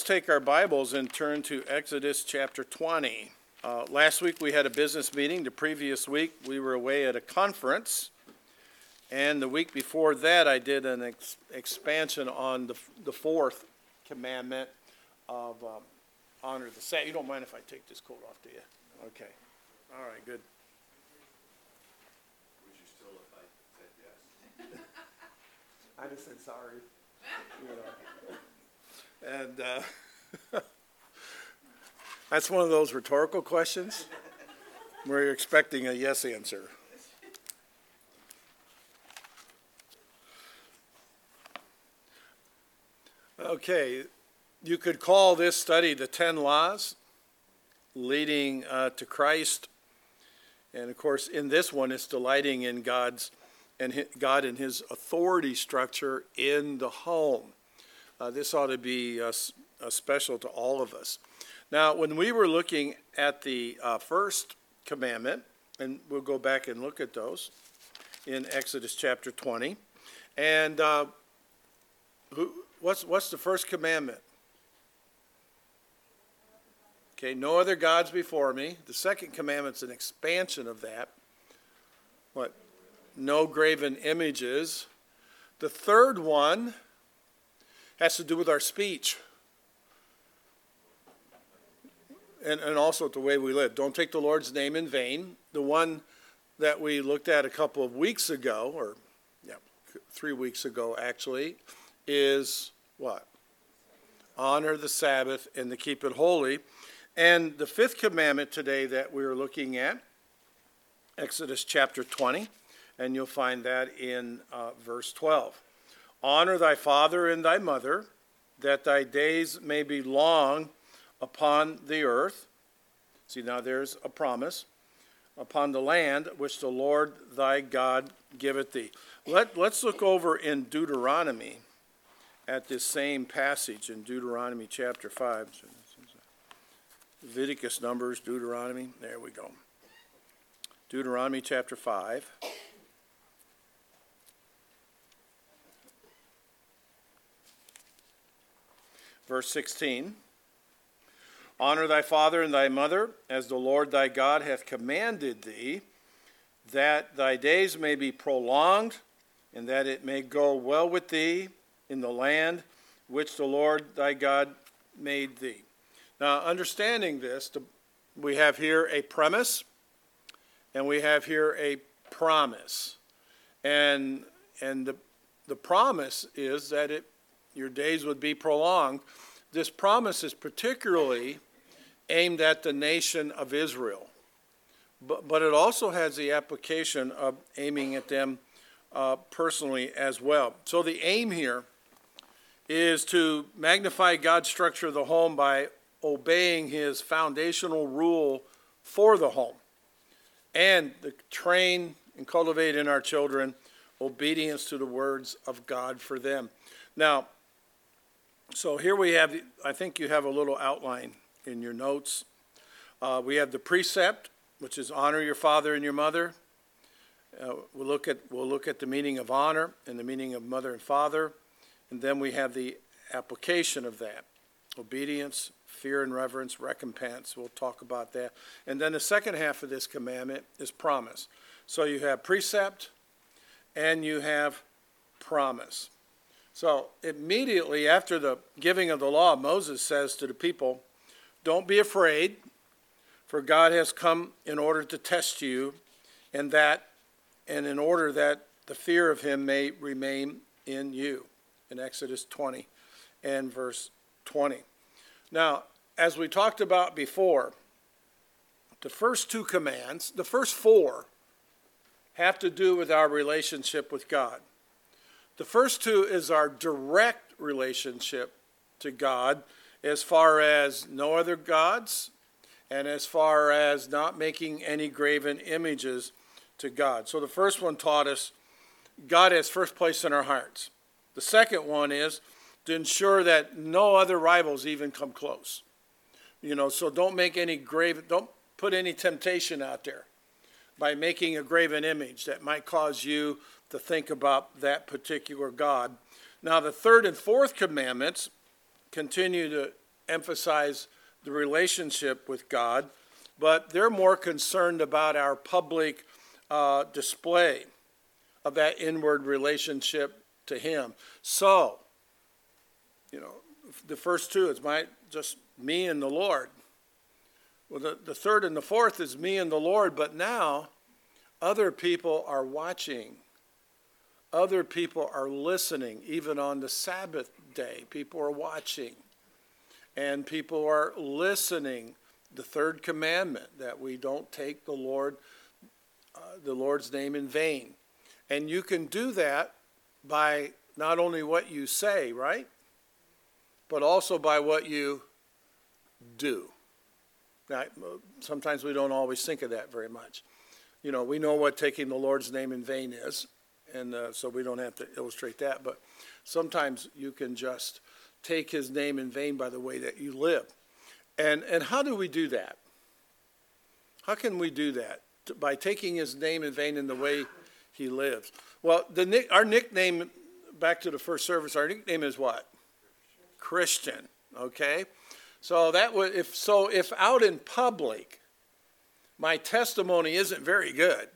take our Bibles and turn to Exodus chapter 20. Last week we had a business meeting. The previous week we were away at a conference. And the week before that I did an expansion on the fourth commandment of honor the Sabbath. You don't mind if I take this coat off, do you? Okay. All right, good. Would you still if I said yes? I just said sorry. And that's one of those rhetorical questions where you're expecting a yes answer. Okay, you could call this study the 10 Laws leading to Christ. And of course, in this one, it's delighting in God and His authority structure in the home. This ought to be special to all of us. Now, when we were looking at the first commandment, and we'll go back and look at those in Exodus chapter 20, and what's the first commandment? Okay, no other gods before me. The second commandment's an expansion of that. What? No graven images. The third one has to do with our speech and also the way we live. Don't take the Lord's name in vain. The one that we looked at a couple of weeks ago, or 3 weeks ago actually, is what? Honor the Sabbath and to keep it holy. And the fifth commandment today that we're looking at, Exodus chapter 20, and you'll find that in verse 12. Honor thy father and thy mother, that thy days may be long upon the earth. See, now there's a promise. Upon the land which the Lord thy God giveth thee. Let's look over in Deuteronomy at this same passage in Deuteronomy chapter 5. Leviticus, Numbers, Deuteronomy. There we go. Deuteronomy chapter 5. Verse 16, honor thy father and thy mother, as the Lord thy God hath commanded thee, that thy days may be prolonged, and that it may go well with thee in the land which the Lord thy God made thee. Now, understanding this, we have here a premise, and we have here a promise. And the promise is that your days would be prolonged. This promise is particularly aimed at the nation of Israel, but it also has the application of aiming at them personally as well. So the aim here is to magnify God's structure of the home by obeying His foundational rule for the home, and to train and cultivate in our children obedience to the words of God for them. Now, so here we have, I think you have a little outline in your notes. We have the precept, which is honor your father and your mother. We'll look at the meaning of honor and the meaning of mother and father. And then we have the application of that. Obedience, fear and reverence, recompense. We'll talk about that. And then the second half of this commandment is promise. So you have precept and you have promise. So immediately after the giving of the law, Moses says to the people, don't be afraid, for God has come in order to test you, and in order that the fear of Him may remain in you. In Exodus 20 and verse 20. Now, as we talked about before, the first two commands, the first four, have to do with our relationship with God. The first two is our direct relationship to God as far as no other gods and as far as not making any graven images to God. So the first one taught us God has first place in our hearts. The second one is to ensure that no other rivals even come close. So don't put any temptation out there by making a graven image that might cause you to think about that particular God. Now, the third and fourth commandments continue emphasize the relationship with God, but they're more concerned about our public display of that inward relationship to him. So, the first two is just me and the Lord. Well, the third and the fourth is me and the Lord, but now other people are watching. Other people are listening. Even on the Sabbath day, people are watching. And people are listening. The third commandment, that we don't take the Lord's name in vain. And you can do that by not only what you say, right? But also by what you do. Now, sometimes we don't always think of that very much. We know what taking the Lord's name in vain is, and so we don't have to illustrate that. But sometimes you can just take his name in vain by the way that you live. And how do we do that? How can we do that? By taking his name in vain in the way he lives. Well, our nickname, back to the first service, our nickname is what? Christian, okay? So if out in public, my testimony isn't very good,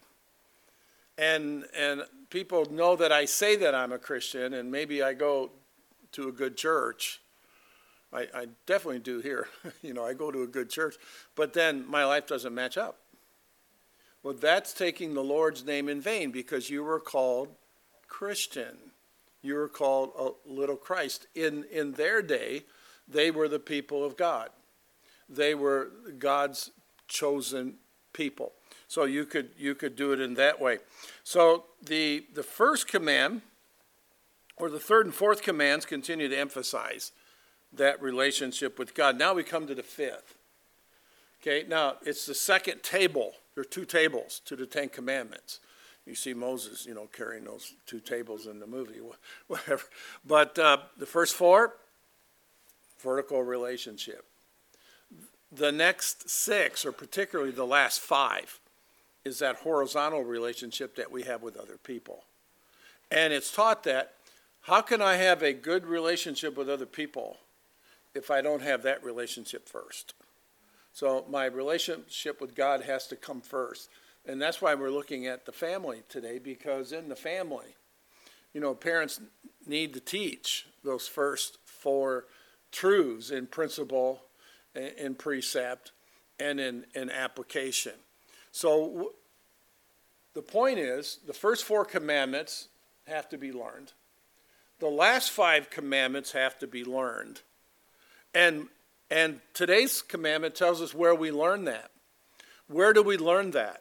and people know that I say that I'm a Christian, and maybe I go to a good church. I definitely do here. I go to a good church, but then my life doesn't match up. Well, that's taking the Lord's name in vain, because you were called Christian. You were called a little Christ. In their day, they were the people of God. They were God's chosen people. So you could do it in that way. So the first command, or the third and fourth commands, continue to emphasize that relationship with God. Now we come to the fifth. Okay, now it's the second table. There are two tables to the Ten Commandments. You see Moses, carrying those two tables in the movie, whatever. But the first four, vertical relationship. The next six, or particularly the last five, is that horizontal relationship that we have with other people. And it's taught that, how can I have a good relationship with other people if I don't have that relationship first? So my relationship with God has to come first. And that's why we're looking at the family today, because in the family, parents need to teach those first four truths in principle, in precept, and in application. So the point is, the first four commandments have to be learned. The last five commandments have to be learned. And today's commandment tells us where we learn that. Where do we learn that?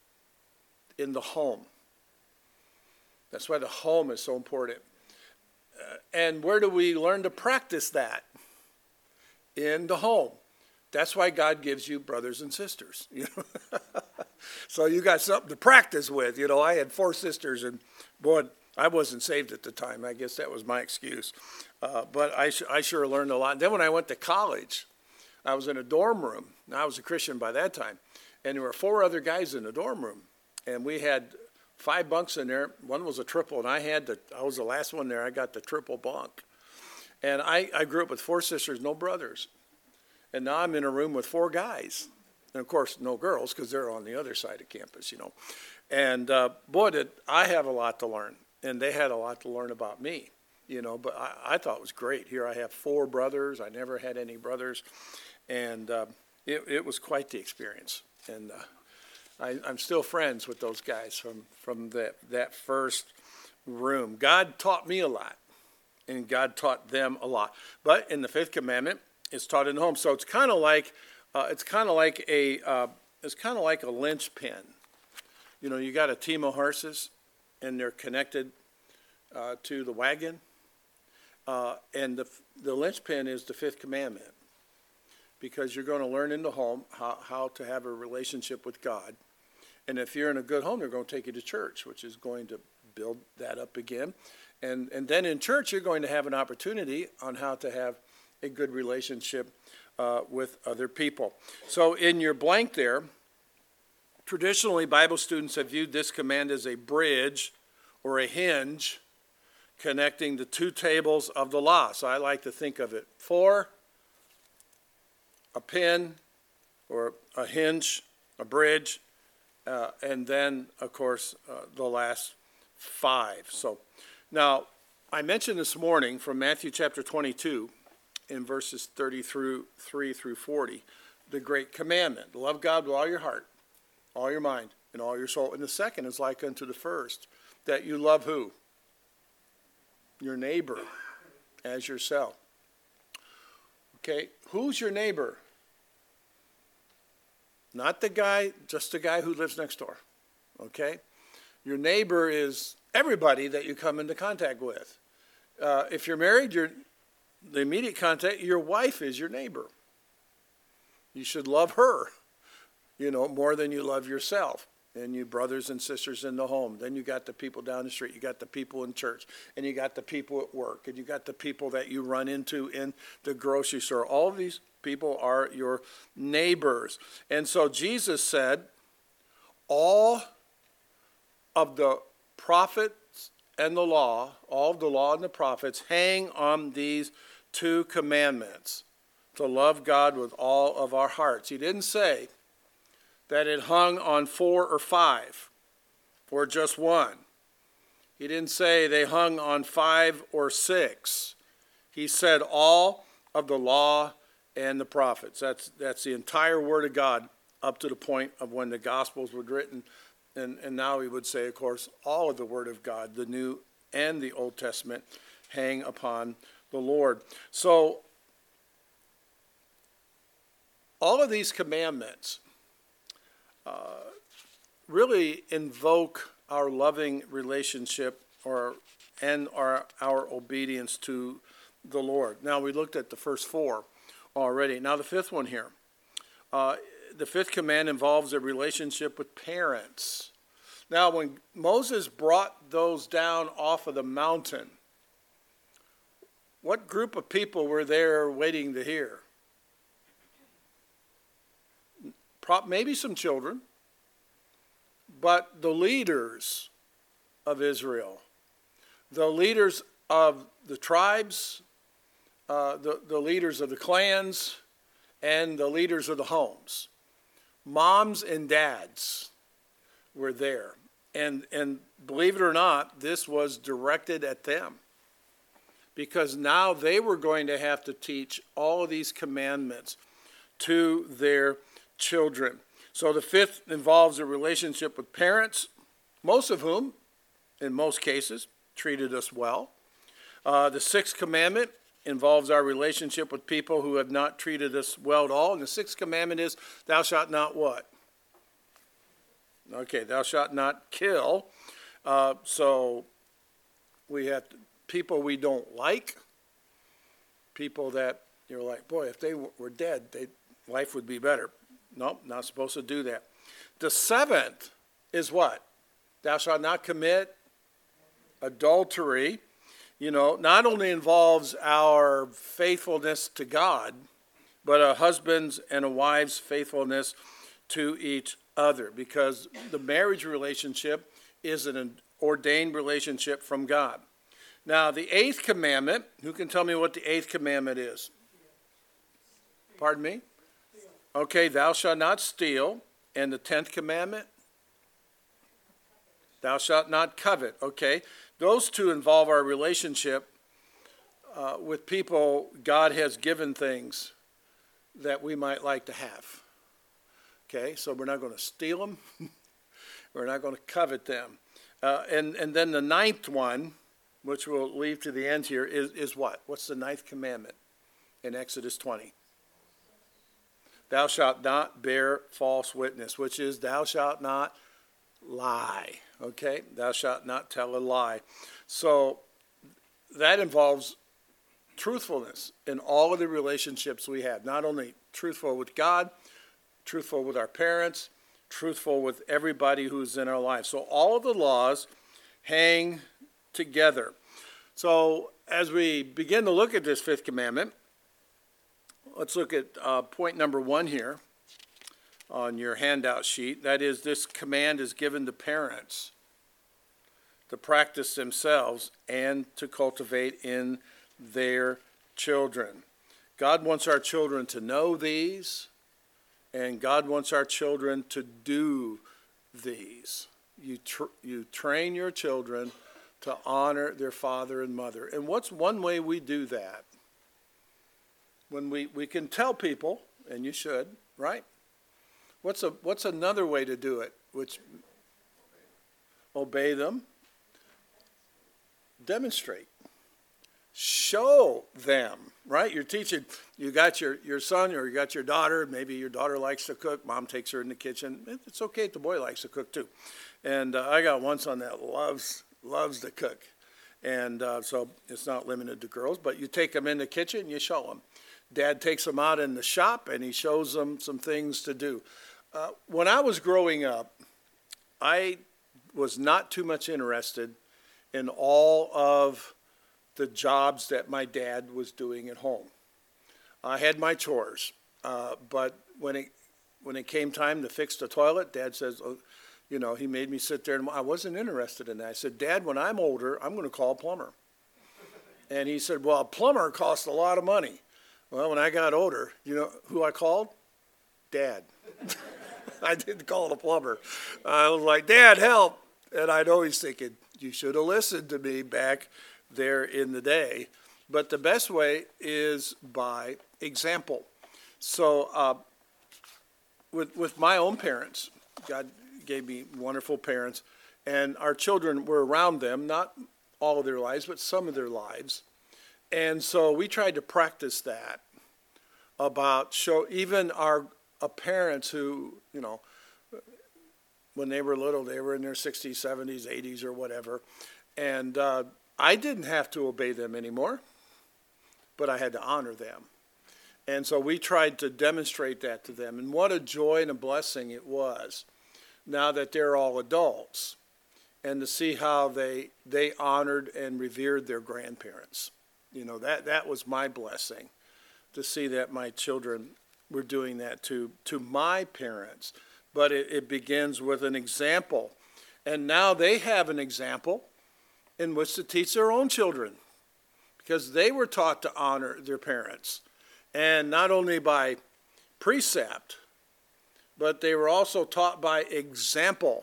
In the home. That's why the home is so important. And where do we learn to practice that? In the home. That's why God gives you brothers and sisters. So you got something to practice with. I had 4 sisters, and boy, I wasn't saved at the time. I guess that was my excuse. But I sure learned a lot. And then when I went to college, I was in a dorm room. Now, I was a Christian by that time. And there were 4 other guys in the dorm room. And we had 5 bunks in there. One was a triple, and I was the last one there. I got the triple bunk. And I grew up with 4 sisters, no brothers. And now I'm in a room with 4 guys. And, of course, no girls, because they're on the other side of campus, And, boy, did I have a lot to learn. And they had a lot to learn about me, But I thought it was great. Here I have 4 brothers. I never had any brothers. And it was quite the experience. And I'm still friends with those guys from that first room. God taught me a lot, and God taught them a lot. But in the 5th commandment, it's taught in the home. So it's kind of like a linchpin. You got a team of horses, and they're connected to the wagon, and the linchpin is the 5th commandment, because you're going to learn in the home how to have a relationship with God. And if you're in a good home, they're going to take you to church, which is going to build that up again. And then in church, you're going to have an opportunity on how to have a good relationship with other people. So in your blank there, traditionally, Bible students have viewed this command as a bridge or a hinge connecting the 2 tables of the law. So I like to think of it 4 a pin or a hinge, a bridge, and then, of course, the last 5. So now, I mentioned this morning from Matthew chapter 22 in verses 33 through 40, the great commandment, love God with all your heart, all your mind, and all your soul. And the second is like unto the first, that you love who? Your neighbor as yourself. Okay, who's your neighbor? Not the guy, just the guy who lives next door. Okay? Your neighbor is everybody that you come into contact with. If you're married, the immediate contact, your wife is your neighbor. You should love her, more than you love yourself. And you brothers and sisters in the home. Then you got the people down the street. You got the people in church. And you got the people at work. And you got the people that you run into in the grocery store. All of these people are your neighbors. And so Jesus said, all of the prophets and the law, all of the law and the prophets hang on these 2 commandments, to love God with all of our hearts. He didn't say that it hung on 4 or 5 or just 1. He didn't say they hung on 5 or 6. He said all of the law and the prophets. That's the entire Word of God up to the point of when the Gospels were written. And now we would say, of course, all of the Word of God, the New and the Old Testament, hang upon the Lord. So all of these commandments really invoke our loving relationship and our obedience to the Lord. Now, we looked at the first 4 already. Now, the 5th one here. The 5th command involves a relationship with parents. Now, when Moses brought those down off of the mountain, what group of people were there waiting to hear? Maybe some children, but the leaders of Israel, the leaders of the tribes, the leaders of the clans, and the leaders of the homes. Moms and dads were there. And believe it or not, this was directed at them, because now they were going to have to teach all of these commandments to their children. So the 5th involves a relationship with parents, most of whom, in most cases, treated us well. The 6th commandment involves our relationship with people who have not treated us well at all. And the 6th commandment is, thou shalt not what? Okay, thou shalt not kill. So we have people we don't like, people that you're like, boy, if they were dead, life would be better. Nope, not supposed to do that. The 7th is what? Thou shalt not commit adultery. Not only involves our faithfulness to God, but a husband's and a wife's faithfulness to each other, because the marriage relationship is an ordained relationship from God. Now, the 8th commandment, who can tell me what the 8th commandment is? Pardon me? Okay, thou shalt not steal. And the 10th commandment? Thou shalt not covet. Okay, those 2 involve our relationship with people God has given things that we might like to have. Okay, so we're not going to steal them. We're not going to covet them. And then the 9th one, which we'll leave to the end here, is what? What's the 9th commandment in Exodus 20? Thou shalt not bear false witness, which is thou shalt not lie. Okay? Thou shalt not tell a lie. So that involves truthfulness in all of the relationships we have. Not only truthful with God, truthful with our parents, truthful with everybody who's in our lives. So all of the laws hang together. So as we begin to look at this 5th commandment, let's look at point number 1 here on your handout sheet. That is, this command is given to parents to practice themselves and to cultivate in their children. God wants our children to know these, and God wants our children to do these. You train your children to honor their father and mother. And what's one way we do that? When we can tell people, and you should, right? What's another way to do it? Which obey them, demonstrate, show them, right? You're teaching, you got your son or you got your daughter, maybe your daughter likes to cook, mom takes her in the kitchen. It's okay if the boy likes to cook too. And I got one son that loves to cook. And so it's not limited to girls, but you take them in the kitchen and you show them. Dad takes them out in the shop and he shows them some things to do. When I was growing up, I was not too much interested in all of the jobs that my dad was doing at home. I had my chores, but when it came time to fix the toilet, Dad says, oh, he made me sit there, and I wasn't interested in that. I said, Dad, when I'm older, I'm going to call a plumber. And he said, well, a plumber costs a lot of money. Well, when I got older, you know who I called? Dad. I didn't call it a plumber. I was like, Dad, help. And I'd always thinking, you should have listened to me back there in the day. But the best way is by example. So with my own parents, God gave me wonderful parents, and our children were around them, not all of their lives, but some of their lives. And so we tried to practice that about even our parents who, when they were little, they were in their 60s, 70s, 80s, or whatever. And I didn't have to obey them anymore, but I had to honor them. And so we tried to demonstrate that to them. And what a joy and a blessing it was, now that they're all adults, and to see how they honored and revered their grandparents. That was my blessing, to see that my children were doing that to my parents. But it begins with an example. And now they have an example in which to teach their own children, because they were taught to honor their parents. And not only by precept, but they were also taught by example.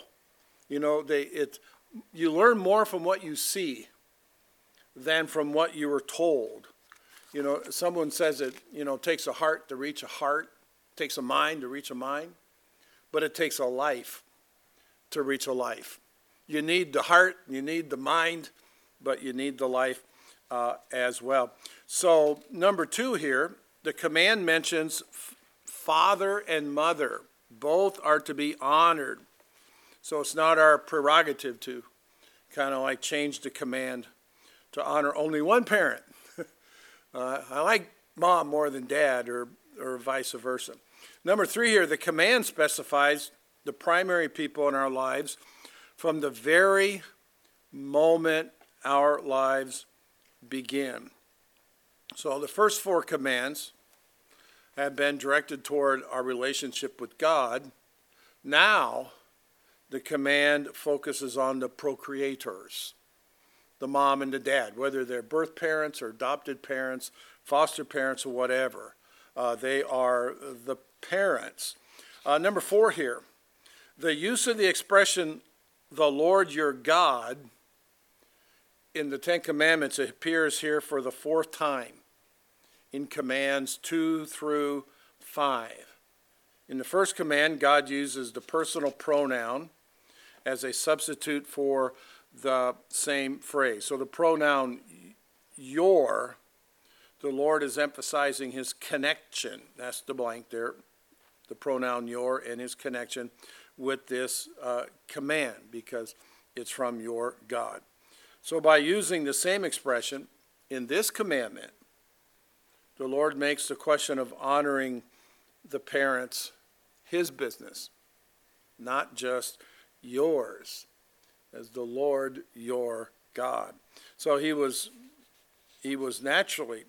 You learn more from what you see than from what you were told. Someone says it, takes a heart to reach a heart, takes a mind to reach a mind, but it takes a life to reach a life. You need the heart, you need the mind, but you need the life as well. So number 2 here, the command mentions father and mother. Both are to be honored. So it's not our prerogative to kind of like change the command to honor only one parent. I like mom more than dad, or vice versa. Number 3 here, the command specifies the primary people in our lives from the very moment our lives begin. So the first 4 commands have been directed toward our relationship with God. Now, the command focuses on the procreators, the mom and the dad, whether they're birth parents or adopted parents, foster parents, or whatever. They are the parents. Number 4 here, the use of the expression, the Lord your God, in the 10 Commandments, it appears here for the 4th time in commands 2 through 5. In the first command, God uses the personal pronoun as a substitute for the same phrase. So the pronoun your, the Lord is emphasizing his connection. That's the blank there, the pronoun your and his connection with this command, because it's from your God. So by using the same expression in this commandment, the Lord makes the question of honoring the parents his business, not just yours, as the Lord your God. So he was naturally,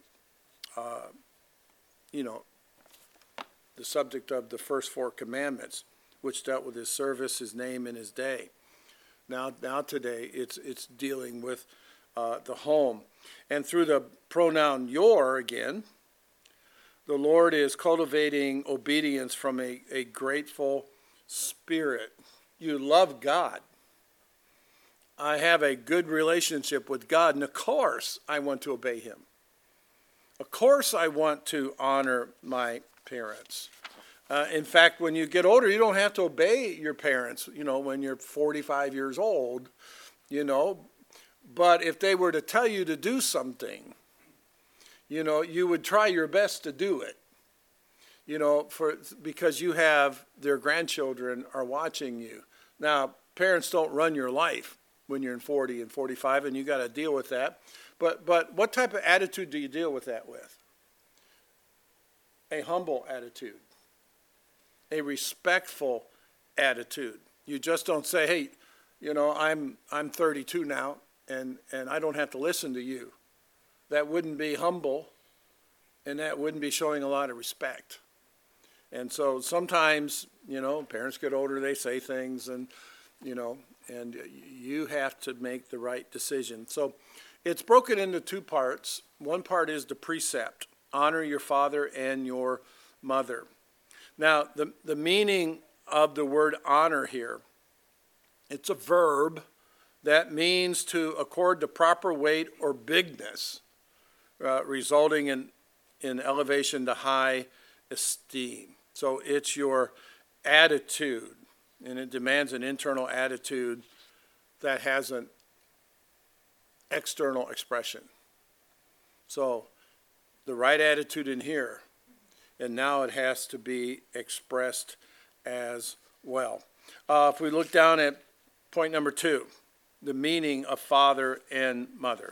the subject of the first 4 commandments, which dealt with his service, his name, and his day. Now today, it's dealing with the home. And through the pronoun your again, The Lord is cultivating obedience from a grateful spirit. You love God. I have a good relationship with God, and of course I want to obey him. Of course I want to honor my parents. In fact, when you get older, you don't have to obey your parents, when you're 45 years old, But if they were to tell you to do something, you would try your best to do it, because you have their grandchildren are watching you. Now, parents don't run your life when you're in 40 and 45, and you got to deal with that. But what type of attitude do you deal with that with? A humble attitude, a respectful attitude. You just don't say, hey, I'm 32 now, and I don't have to listen to you. That wouldn't be humble, and that wouldn't be showing a lot of respect. And so sometimes, parents get older, they say things, and you have to make the right decision. So it's broken into two parts. One part is the precept, honor your father and your mother. Now, the meaning of the word honor here, it's a verb that means to accord the proper weight or bigness, resulting in elevation to high esteem. So it's your attitude, and it demands an internal attitude that has an external expression. So the right attitude in here, and now it has to be expressed as well. If we look down at point number 2, the meaning of father and mother.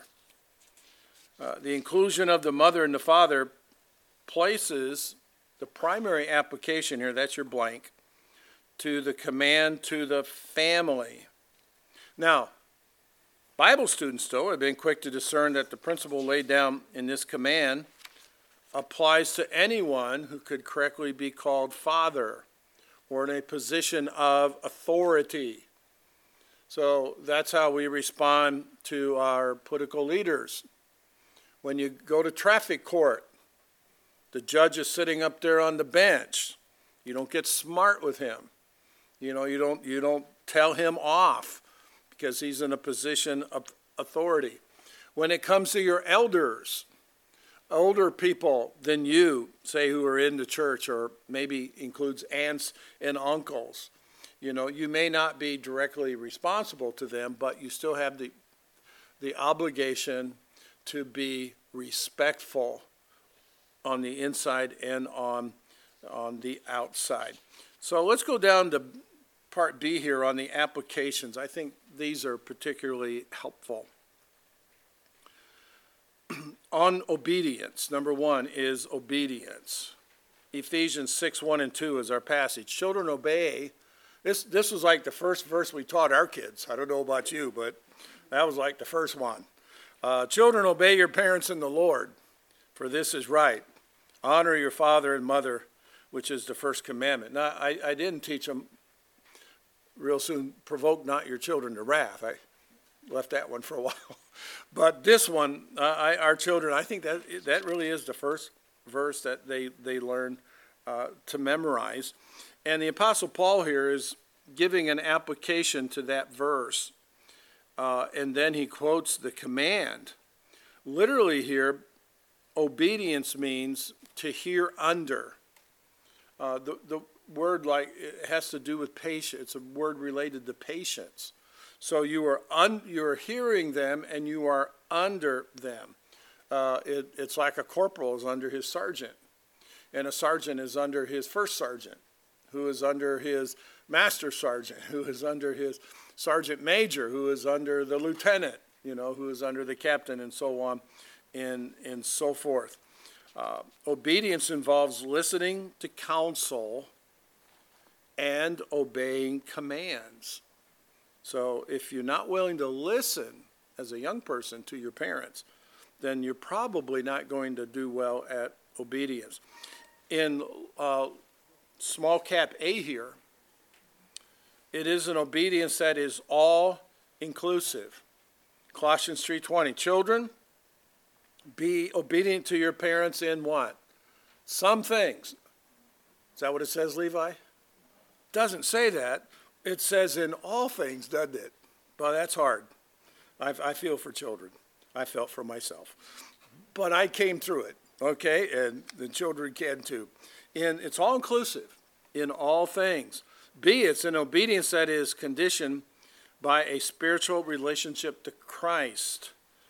The inclusion of the mother and the father places the primary application here, that's your blank, to the command to the family. Now, Bible students, though, have been quick to discern that the principle laid down in this command applies to anyone who could correctly be called father or in a position of authority. So that's how we respond to our political leaders. When you go to traffic court, the judge is sitting up there on the bench. You don't get smart with him. You don't tell him off because he's in a position of authority. When it comes to your elders, older people than you, say, who are in the church, or maybe includes aunts and uncles, you may not be directly responsible to them, but you still have the obligation to be respectful on the inside and on the outside. So let's go down to part B here on the applications. I think these are particularly helpful. On obedience, number 1 is obedience. Ephesians 6:1 and 2 is our passage. Children, obey. This was like the first verse we taught our kids. I don't know about you, but that was like the first one. Children, obey your parents in the Lord, for this is right. Honor your father and mother, which is the first commandment. Now, I didn't teach them real soon, provoke not your children to wrath. I left that one for a while. But this one, our children, I think that really is the first verse that they learn to memorize. And the Apostle Paul here is giving an application to that verse. And then he quotes the command. Literally here, obedience means to hear under. The word it has to do with patience. It's a word related to patience. So you are hearing them and you are under them. It's like a corporal is under his sergeant, and a sergeant is under his first sergeant, who is under his master sergeant, who is under his sergeant major, who is under the lieutenant, who is under the captain, and so on and so forth. Obedience involves listening to counsel and obeying commands. So if you're not willing to listen as a young person to your parents, then you're probably not going to do well at obedience. In small cap A here, it is an obedience that is all inclusive. Colossians 3:20, children, be obedient to your parents in what? Some things. Is that what it says, Levi? Doesn't say that. It says in all things, doesn't it? Well, that's hard. I feel for children. I felt for myself. But I came through it, okay? And the children can too. And it's all inclusive in all things. B, it's an obedience that is conditioned by a spiritual relationship to Christ.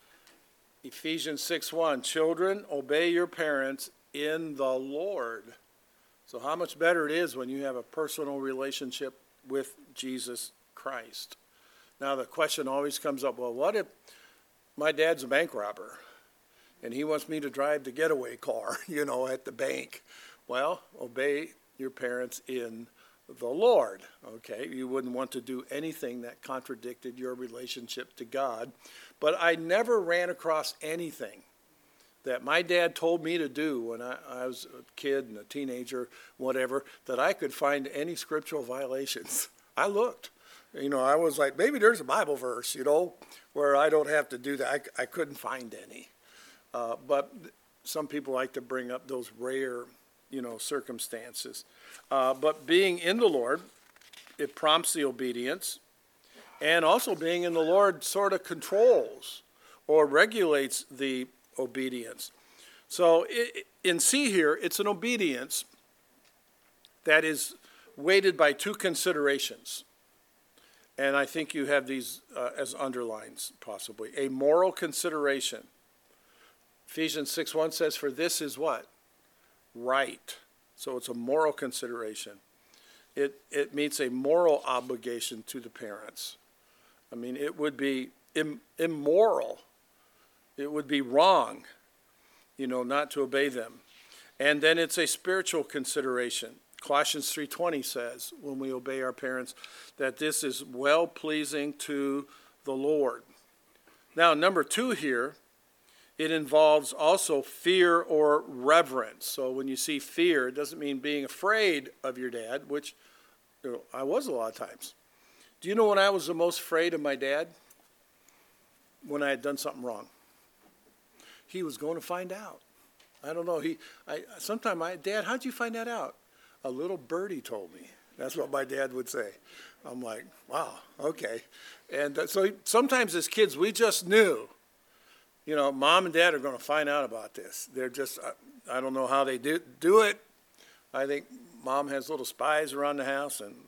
Ephesians 6:1, children, obey your parents in the Lord. So how much better it is when you have a personal relationship with Jesus Christ. Now the question always comes up, well, what if my dad's a bank robber and he wants me to drive the getaway car, at the bank? Well, obey your parents in the Lord, okay? You wouldn't want to do anything that contradicted your relationship to God. But I never ran across anything that my dad told me to do when I was a kid and a teenager, whatever, that I could find any scriptural violations. I looked. I was like, maybe there's a Bible verse, where I don't have to do that. I couldn't find any. But some people like to bring up those rare, circumstances. But being in the Lord, it prompts the obedience. And also being in the Lord sort of controls or regulates the obedience. So in C here, it's an obedience that is weighted by two considerations. And I think you have these as underlines, possibly. A moral consideration. Ephesians 6:1 says, for this is what? Right. So it's a moral consideration. It meets a moral obligation to the parents. I mean, it would be immoral. It would be wrong, not to obey them. And then it's a spiritual consideration. Colossians 3:20 says, when we obey our parents, that this is well-pleasing to the Lord. Now, number 2 here, it involves also fear or reverence. So when you see fear, it doesn't mean being afraid of your dad, which I was a lot of times. Do you know when I was the most afraid of my dad? When I had done something wrong. He was going to find out. I don't know. Dad, how'd you find that out? A little birdie told me. That's what my dad would say. I'm like, wow, okay. And so sometimes as kids, we just knew, mom and dad are going to find out about this. They're just, I don't know how they do it. I think mom has little spies around the house and,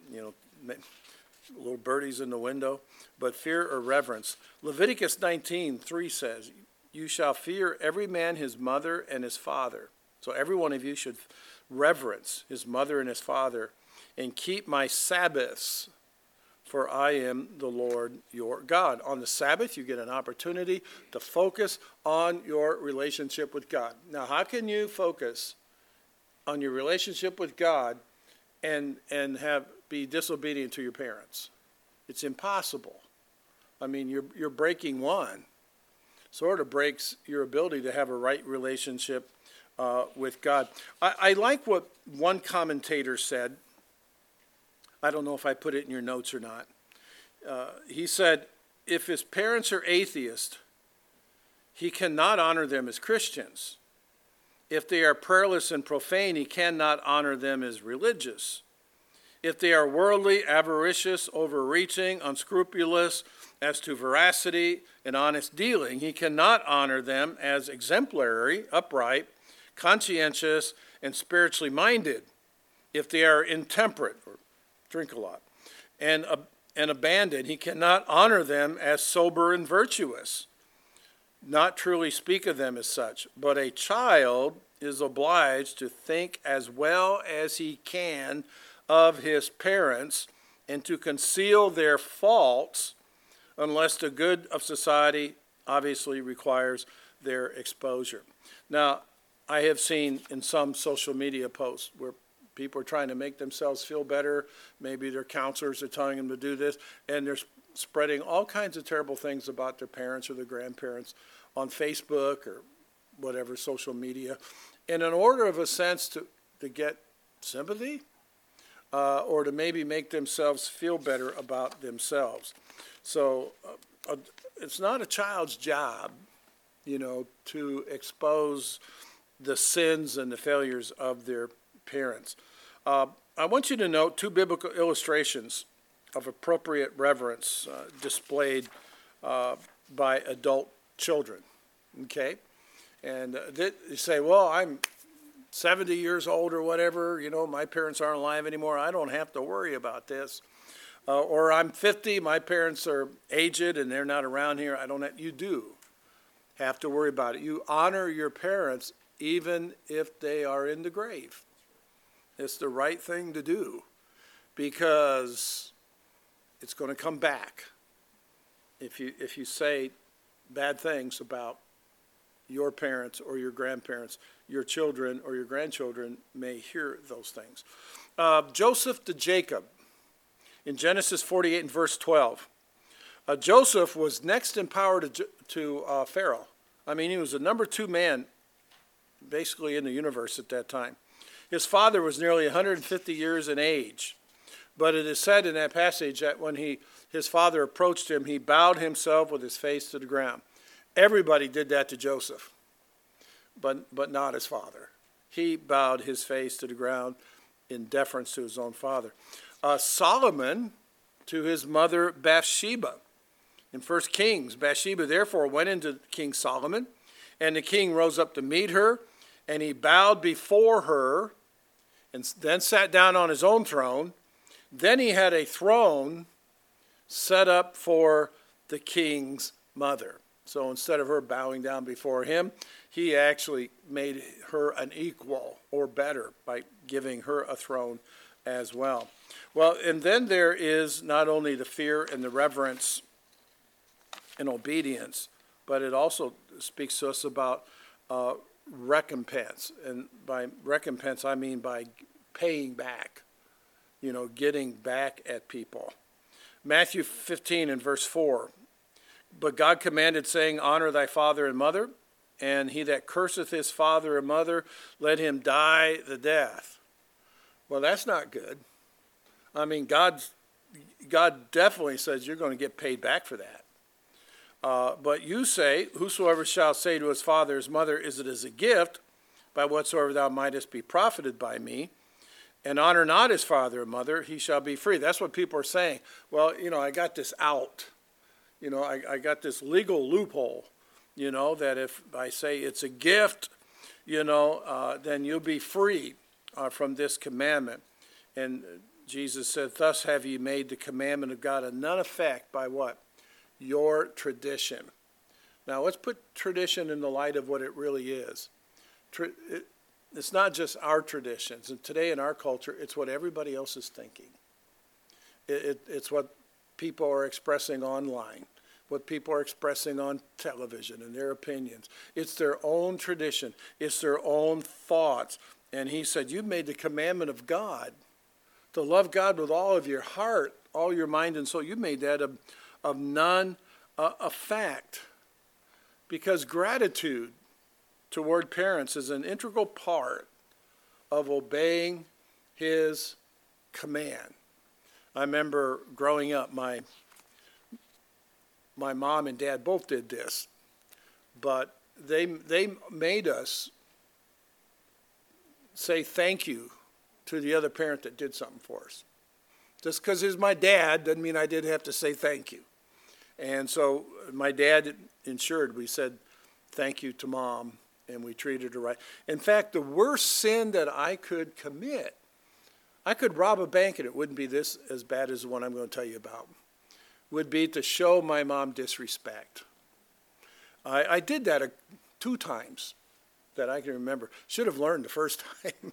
little birdies in the window. But fear or reverence. Leviticus 19:3 says, you shall fear every man his mother and his father. So every one of you should reverence his mother and his father and keep my Sabbaths, for I am the Lord your God. On the Sabbath, you get an opportunity to focus on your relationship with God. Now, how can you focus on your relationship with God and be disobedient to your parents? It's impossible. I mean, you're breaking one. Sort of breaks your ability to have a right relationship with God. I like what one commentator said. I don't know if I put it in your notes or not. He said, if his parents are atheists, he cannot honor them as Christians. If they are prayerless and profane, he cannot honor them as religious. If they are worldly, avaricious, overreaching, unscrupulous as to veracity and honest dealing, he cannot honor them as exemplary, upright, conscientious, and spiritually minded. If they are intemperate, or drink a lot, and abandoned, he cannot honor them as sober and virtuous, not truly speak of them as such. But a child is obliged to think as well as he can of his parents and to conceal their faults, unless the good of society obviously requires their exposure. Now, I have seen in some social media posts where people are trying to make themselves feel better. Maybe their counselors are telling them to do this, and they're spreading all kinds of terrible things about their parents or their grandparents on Facebook or whatever social media. And in order of a sense to get sympathy or to maybe make themselves feel better about themselves. So it's not a child's job, to expose the sins and the failures of their parents. I want you to note two biblical illustrations of appropriate reverence displayed by adult children. Okay? And you say, well, I'm 70 years old or whatever, my parents aren't alive anymore, I don't have to worry about this. Or I'm 50, my parents are aged and they're not around here, you do have to worry about it. You honor your parents even if they are in the grave. It's the right thing to do because it's going to come back if you say bad things about your parents or your grandparents. Your children or your grandchildren may hear those things. Joseph to Jacob in Genesis 48 and verse 12. Joseph was next in power to Pharaoh. I mean, he was the number 2 man basically in the universe at that time. His father was nearly 150 years in age. But it is said in that passage that when his father approached him, he bowed himself with his face to the ground. Everybody did that to Joseph, but not his father. He bowed his face to the ground in deference to his own father. Solomon to his mother Bathsheba. In 1 Kings, Bathsheba therefore went into King Solomon, and the king rose up to meet her, and he bowed before her, and then sat down on his own throne. Then he had a throne set up for the king's mother. So instead of her bowing down before him, he actually made her an equal or better by giving her a throne as well. Well, and then there is not only the fear and the reverence and obedience, but it also speaks to us about recompense. And by recompense, I mean by paying back, getting back at people. Matthew 15 and verse 4. But God commanded, saying, honor thy father and mother, and he that curseth his father or mother, let him die the death. Well, that's not good. I mean, God definitely says you're going to get paid back for that. But you say, whosoever shall say to his father or his mother, is it as a gift, by whatsoever thou mightest be profited by me, and honor not his father or mother, he shall be free. That's what people are saying. Well, I got this out. I got this legal loophole, that if I say it's a gift, then you'll be free from this commandment. And Jesus said, thus have ye made the commandment of God of none effect by what? Your tradition. Now, let's put tradition in the light of what it really is. It's not just our traditions. And today in our culture, it's what everybody else is thinking. It's what people are expressing online, what people are expressing on television and their opinions. It's their own tradition. It's their own thoughts. And he said, you've made the commandment of God to love God with all of your heart, all your mind and soul. You made that of none effect. Because gratitude toward parents is an integral part of obeying his command. I remember growing up, my mom and dad both did this, but they made us say thank you to the other parent that did something for us. Just because it's my dad doesn't mean I didn't have to say thank you. And so my dad ensured we said thank you to mom, and we treated her right. In fact, the worst sin that I could commit, I could rob a bank and it wouldn't be this as bad as the one I'm going to tell you about, would be to show my mom disrespect. I did that 2 times that I can remember. Should have learned the first time,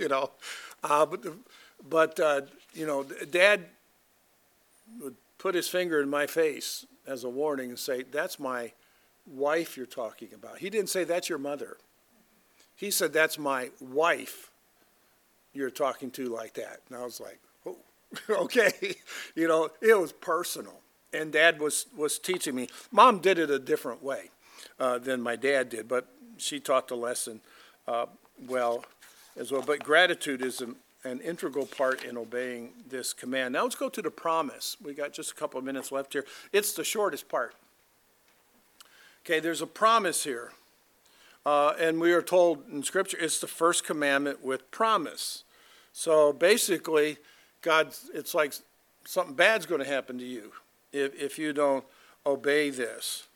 But Dad would put his finger in my face as a warning and say, that's my wife you're talking about. He didn't say, that's your mother. He said, that's my wife you're talking to like that. And I was like, oh, okay. It was personal. And Dad was teaching me. Mom did it a different way than my dad did, but she taught the lesson well as well. But gratitude is an integral part in obeying this command. Now let's go to the promise. We got just a couple of minutes left here. It's the shortest part. Okay, there's a promise here. And we are told in Scripture it's the first commandment with promise. So basically, it's like something bad's going to happen to you if you don't obey this.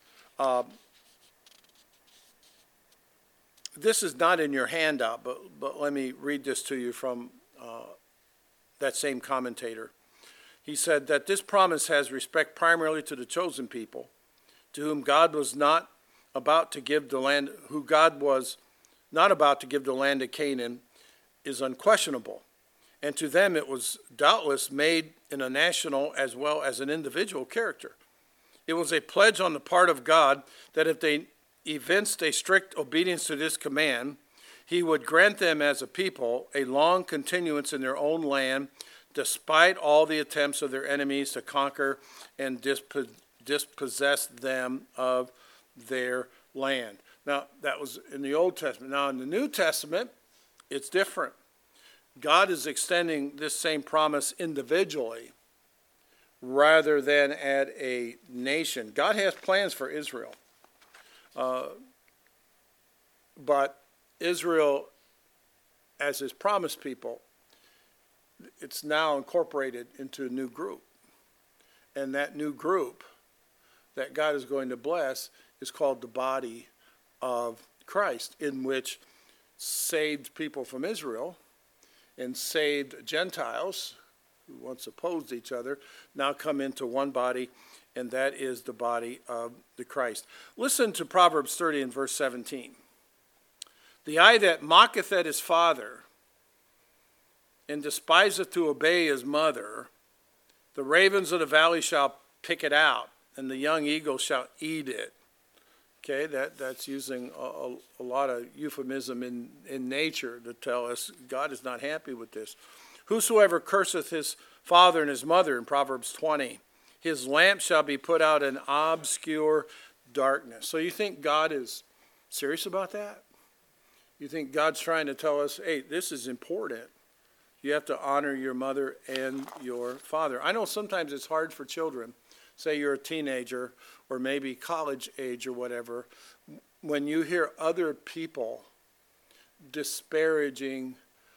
This is not in your handout, but let me read this to you from that same commentator. He said that this promise has respect primarily to the chosen people, to whom God was not about to give the land, who God was not about to give the land of Canaan, is unquestionable. And to them it was doubtless made in a national as well as an individual character. It was a pledge on the part of God that if they evinced a strict obedience to this command, he would grant them as a people a long continuance in their own land, despite all the attempts of their enemies to conquer and dispossess them of their land. Now, that was in the Old Testament. Now, in the New Testament, it's different. God is extending this same promise individually rather than at a nation. God has plans for Israel. But Israel, as his promised people, it's now incorporated into a new group. And that new group that God is going to bless is called the body of Christ, in which saved people from Israel and saved Gentiles, who once opposed each other, now come into one body, and that is the body of the Christ. Listen to Proverbs 30 and verse 17. The eye that mocketh at his father and despiseth to obey his mother, the ravens of the valley shall pick it out, and the young eagle shall eat it. Okay, that's using a lot of euphemism in nature to tell us God is not happy with this. Whosoever curseth his father and his mother, in Proverbs 20, his lamp shall be put out in obscure darkness. So you think God is serious about that? You think God's trying to tell us, hey, this is important. You have to honor your mother and your father. I know sometimes it's hard for children, say you're a teenager or maybe college age or whatever, when you hear other people disparaging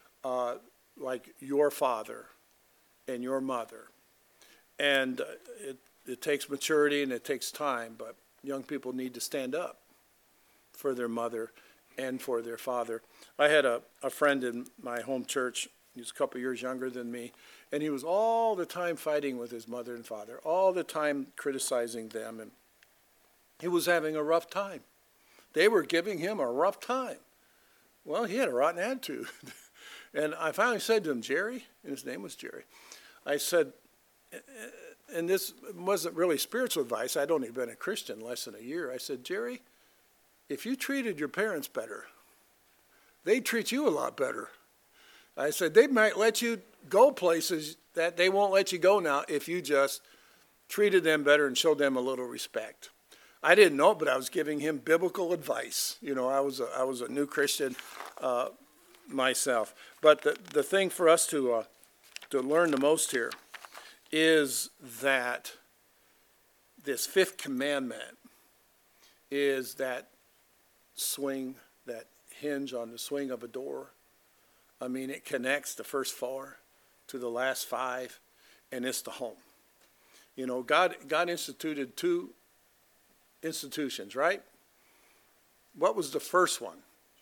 like your father and your mother. And it takes maturity and it takes time, but young people need to stand up for their mother and for their father. I had a friend in my home church. He was a couple years younger than me, and he was all the time fighting with his mother and father, all the time criticizing them, and he was having a rough time. They were giving him a rough time. Well, he had a rotten attitude. And I finally said to him, Jerry, and his name was Jerry, I said, and this wasn't really spiritual advice. I'd only been a Christian less than a year. I said, Jerry, if you treated your parents better, they'd treat you a lot better. I said, they might let you go places that they won't let you go now if you just treated them better and showed them a little respect. I didn't know it, but I was giving him biblical advice. You know, I was a new Christian myself. But the thing for us to learn the most here is that this fifth commandment is that swing, that hinge on the swing of a door. I mean, it connects the first four to the last five, and it's the home. You know, God instituted two institutions, right? What was the first one?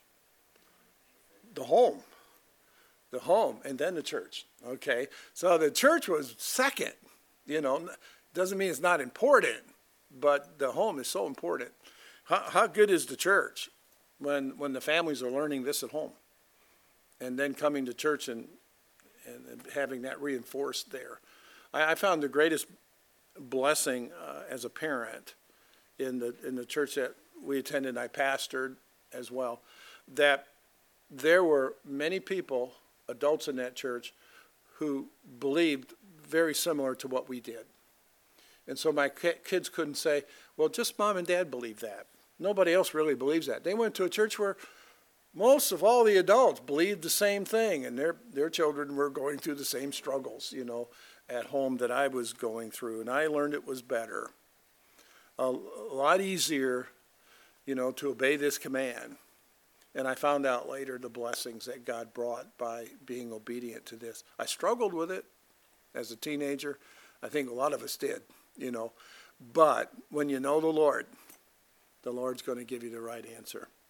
The home. The home, and then the church. Okay, so the church was second. You know, doesn't mean it's not important, but the home is so important. How good is the church when the families are learning this at home? And then coming to church and having that reinforced there. I found the greatest blessing as a parent in the church that we attended and I pastored as well, that there were many people, adults in that church, who believed very similar to what we did. And so my kids couldn't say, well, just mom and dad believe that. Nobody else really believes that. They went to a church where most of all the adults believed the same thing, and their children were going through the same struggles, you know, at home that I was going through. And I learned it was better, a lot easier, you know, to obey this command And I found out later the blessings that God brought by being obedient to this. I struggled with it as a teenager. I think a lot of us did, you know. But when you know the Lord's going to give you the right answer.